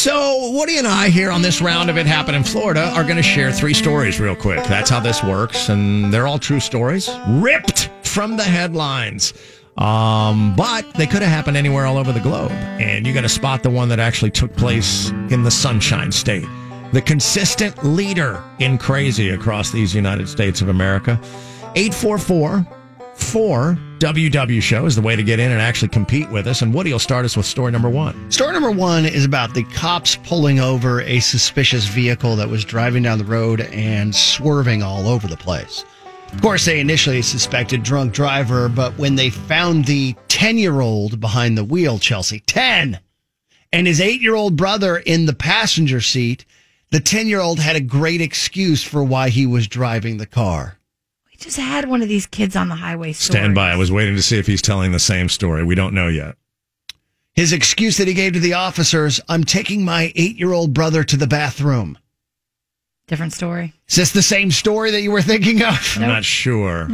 So Woody and I here on this round of It Happened in Florida are going to share 3 stories real quick. That's how this works, and they're all true stories, ripped from the headlines. But they could have happened anywhere all over the globe, and you got to spot the one that actually took place in the Sunshine State. The consistent leader in crazy across these United States of America. 844-4WW Show is the way to get in and actually compete with us. And Woody will start us with story number 1. Story number 1 is about the cops pulling over a suspicious vehicle that was driving down the road and swerving all over the place. Of course, they initially suspected drunk driver, but when they found the 10-year-old behind the wheel, Chelsea, 10, and his 8-year-old brother in the passenger seat, the 10-year-old had a great excuse for why he was driving the car. We just had one of these kids on the highway. Stand by. I was waiting to see if he's telling the same story. We don't know yet. His excuse that he gave to the officers, I'm taking my 8-year-old brother to the bathroom. Different story. Is this the same story that you were thinking of? I'm not sure.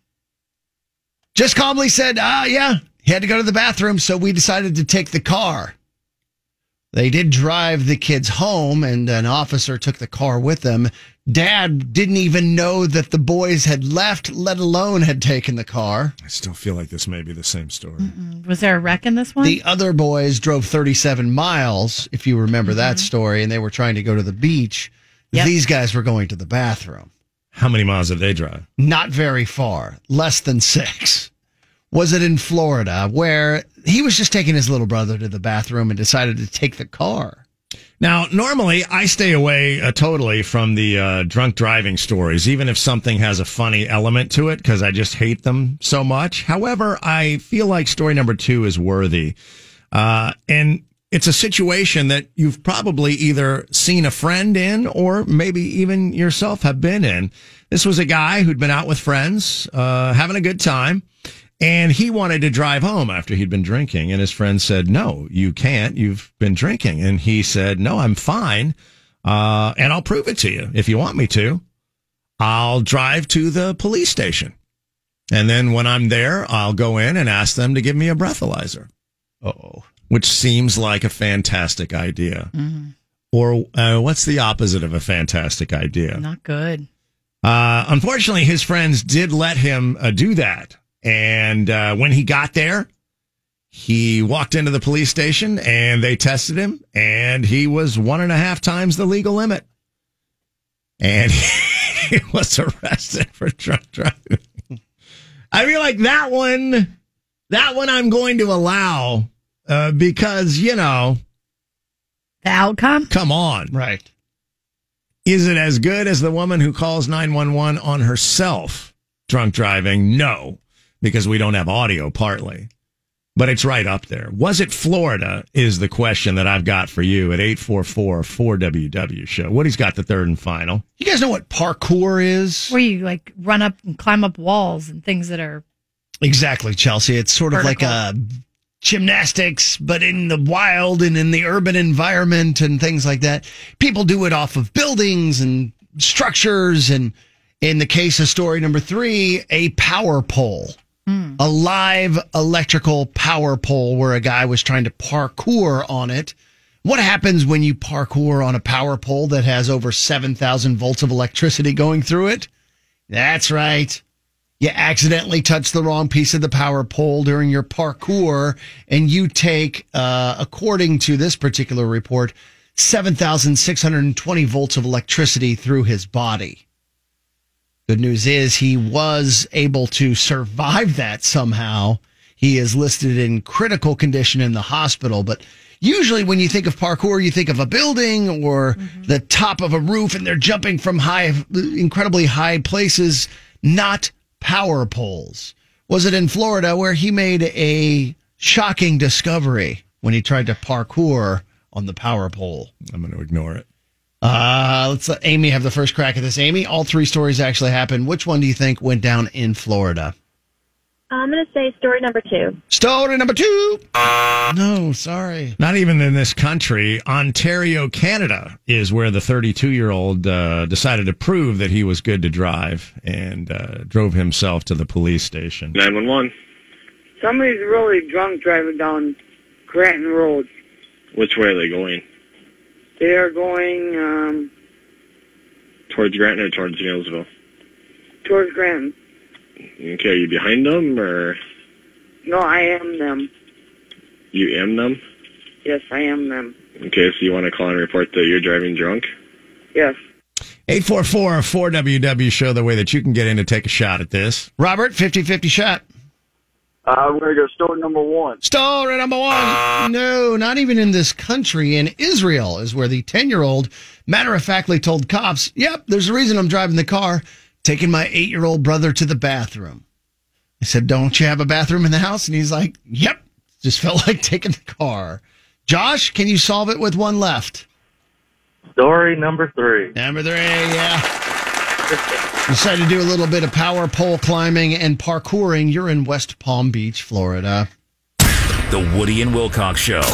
Just calmly said, yeah, he had to go to the bathroom, so we decided to take the car. They did drive the kids home, and an officer took the car with them. Dad didn't even know that the boys had left, let alone had taken the car. I still feel like this may be the same story. Was there a wreck in this one? The other boys drove 37 miles, if you remember that story, and they were trying to go to the beach. Yep. These guys were going to the bathroom. How many miles did they drive? Not very far, less than 6. Was it in Florida, where he was just taking his little brother to the bathroom and decided to take the car? Now, normally I stay away totally from the drunk driving stories, even if something has a funny element to it, because I just hate them so much. However, I feel like story number 2 is worthy. And it's a situation that you've probably either seen a friend in or maybe even yourself have been in. This was a guy who'd been out with friends, having a good time. And he wanted to drive home after he'd been drinking. And his friend said, no, you can't. You've been drinking. And he said, no, I'm fine. And I'll prove it to you. If you want me to, I'll drive to the police station. And then when I'm there, I'll go in and ask them to give me a breathalyzer. Uh-oh. Which seems like a fantastic idea. Mm-hmm. Or what's the opposite of a fantastic idea? Not good. Unfortunately, his friends did let him do that. And when he got there, he walked into the police station and they tested him, and he was 1.5 times the legal limit. And he was arrested for drunk driving. I feel like that one I'm going to allow because, you know. The outcome? Come on. Right. Is it as good as the woman who calls 911 on herself drunk driving? No. Because we don't have audio, partly. But it's right up there. Was it Florida is the question that I've got for you at 844-4WW Show. Woody's got the third and final. You guys know what parkour is? Where you, like, run up and climb up walls and things that are... Exactly, Chelsea. It's sort of like a gymnastics, but in the wild and in the urban environment and things like that. People do it off of buildings and structures, and in the case of story number 3, a power pole. A live electrical power pole where a guy was trying to parkour on it. What happens when you parkour on a power pole that has over 7,000 volts of electricity going through it? That's right. You accidentally touch the wrong piece of the power pole during your parkour, and you take, according to this particular report, 7,620 volts of electricity through his body. Good news is he was able to survive that somehow. He is listed in critical condition in the hospital. But usually when you think of parkour, you think of a building or the top of a roof, and they're jumping from incredibly high places, not power poles. Was it in Florida where he made a shocking discovery when he tried to parkour on the power pole? I'm going to ignore it. Let's let Amy have the first crack at this. Amy, all 3 stories actually happened. Which one do you think went down in Florida? I'm going to say story number 2. Story number 2. No, sorry. Not even in this country. Ontario, Canada is where the 32-year-old decided to prove that he was good to drive and drove himself to the police station. 911. Somebody's really drunk driving down Granton Road. Which way are they going? They are going Towards Granton or towards Nielsville? towards Granton. Okay, are you behind them or No, I am them. you am them? Yes, I am them. Okay, so you want to call and report that you're driving drunk? Yes. 844-4WW show the way that you can get in to take a shot at this. Robert, 50-50 shot. We're going to go story number 1. Story number 1. No, not even in this country. In Israel is where the 10-year-old matter-of-factly told cops, yep, there's a reason I'm driving the car, taking my 8-year-old brother to the bathroom. I said, don't you have a bathroom in the house? And he's like, yep, just felt like taking the car. Josh, can you solve it with one left? Story number 3. Number 3, yeah. Decided to do a little bit of power pole climbing and parkouring. You're in West Palm Beach, Florida. The Woody and Wilcox Show.